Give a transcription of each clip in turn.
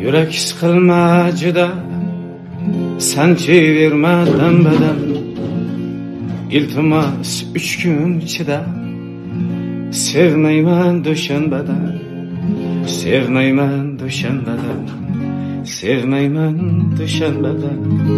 Yürek sıkılma cıda, sen çevirme dembeden. İltimas 3 gün çida, sevmeymen düşenbeden. Sevmeymen düşenbeden, sevmeymen düşenbeden.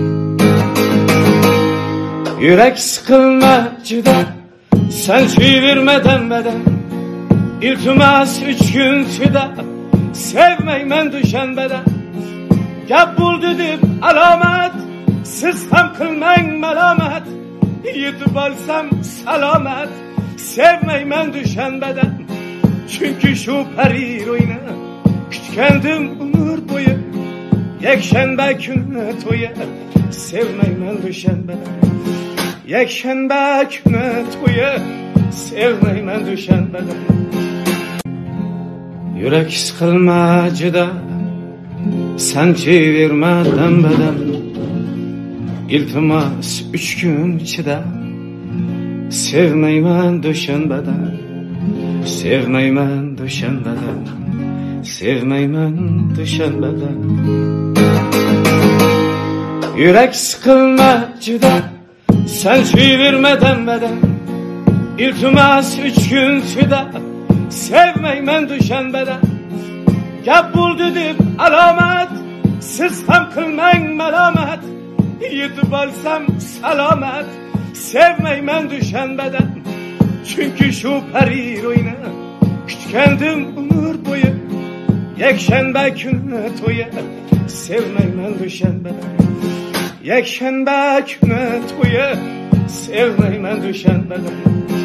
Yürek sıkılma cıda, sen çevirmeden beden. İltimas 3 gün çida, sevmeymen düşenbeden. Gap buldu deb alamet, siz ham qilmang malomat. Yetib olsam salomat, sevmeymen düşenbeden. Çünkü şu peri oyna kutgandim umr bo'yi. Yakshanba kuni to'yi, sevmeymen düşenbeden. Yakshanba kuni to'yi, sevmeymen düşenbeden. Yürek sıkılma cıda, sen çevirme dembeden. İltimas 3 gün çida, sevmeymen düşenbeden. Sevmeymen düşenbeden, sevmeymen düşenbeden. Yürek sıkılma cıda, sen çevirme dembeden. İltimas 3 gün çida, sevmeymen düşenbeden. Gap buldu deb alamet, siz ham qilmang malomat. Yetib olsam salomat, sevmeymen düşenbeden. Çünkü şu peri oyna kutgandim umr bo'yi. Yakshanba kuni to'yi, sevmeymen düşenbeden. Yakshanba kuni to'yi, sevmeymen düşenbeden.